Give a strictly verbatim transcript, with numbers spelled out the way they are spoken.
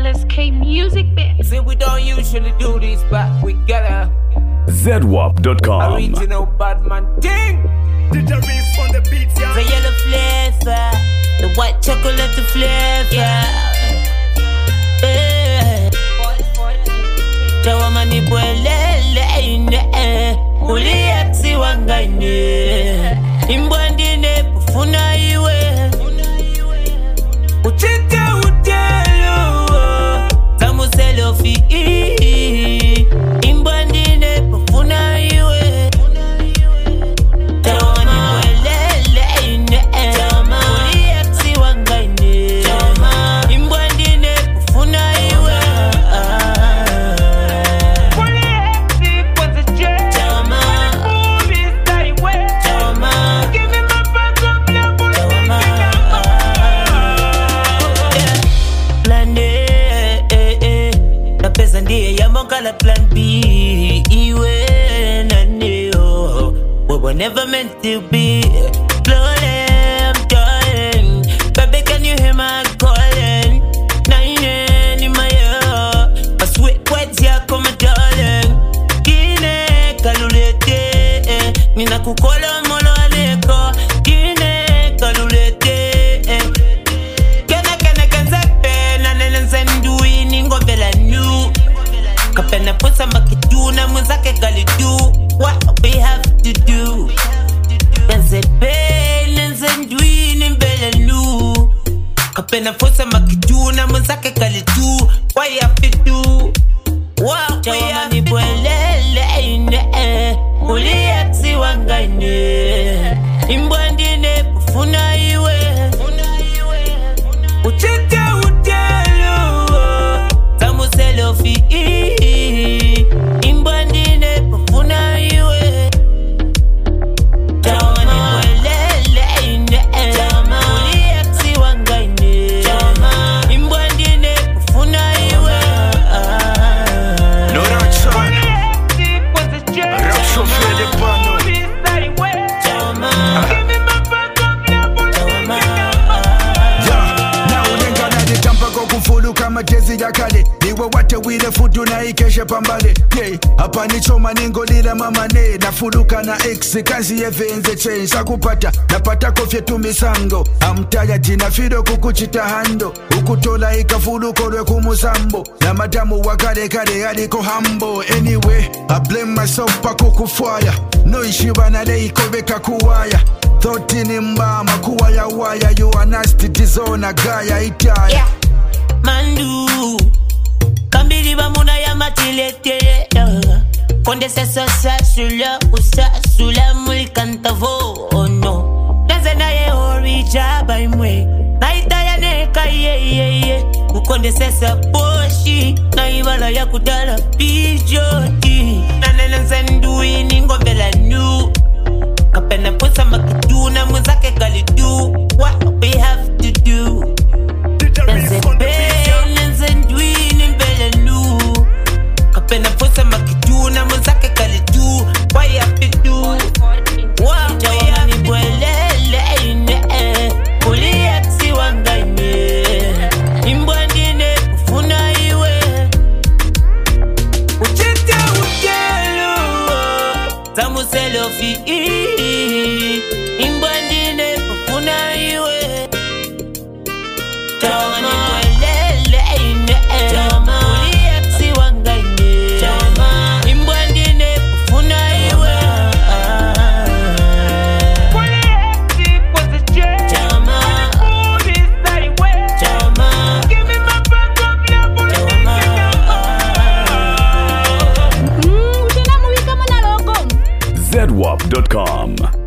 L S K music bit. See, we don't usually do this, but we gotta. Z W A P dot com. Original Badman thing. The Jarvis on the beats, yeah. The yellow flavor, the white chocolate flavor. Yeah. Yeah. Tawamani bwelele uliaksi wangane imbwandine pufuna iwe uchite utelo tamuselofi imbwandine pufuna iwe tawamani bwelele uliaksi wangane imbwandine pufuna iwe ndiye yamokala plan B iwe naneo we were never meant to be slowly I'm dying baby can you hear my calling nine in my ear my sweet words ya come darling kine kalulete nina kukola molo aleko kine kalulete kana kana kanzape na nene sendui ningo vela new kapena posa makiduna mwenzake gali do what we have to do Benze bene nzendwini mbele lu kapena posa makiduna mwenzake gali do what you have to do what we have to do bwelele uliaksi wangane imbwandine pufuna iwe uchite utelo tamuselofi imbwandine pufuna iwe tawani bwelele uliaksi wangane imbwandine pufuna iwe No Rockson Rockson Fede Pano kufuluka majezi ya kale niwe wate wile fudu na ikeshe pambale yeah. Hapa ni choma ningolila mama ne nafuluka na ex kazi yevenze change sakupata napata kofye tumisango amtaya jina fido kukuchita hando ukutola ikafuluko lwe kumusambo na madamu wakale kale aliko hambo anyway I blame myself pa kukufwaya no ishiba na leiko beka kuwaya thought ni mbama kuwaya waya you are nasty dizona gaya itaya yeah. Mandu Kambili bamuna ya matilete Konde sesa sasula Usasula mulikantavo Oh no Nazena ye orija baimwe Naita ya neka ye ye ye Ukonde sesa boshi Naibala ya kudala bijoti Nanene nzendui ningo vela nu Kapena posa makiduna mwenzake gali do what we have to do Benze bene nzendwini mbele lu kapena posa makiduna mwenzake gali do what you have to do what we have to do bwelele uliaksi wangane imbwandine pufuna iwe uchite utelo tamuselofi imbwandine pufuna iwe tawani bwelele uliaksi wangane imbwandine pufuna iwe Z W A P dot com.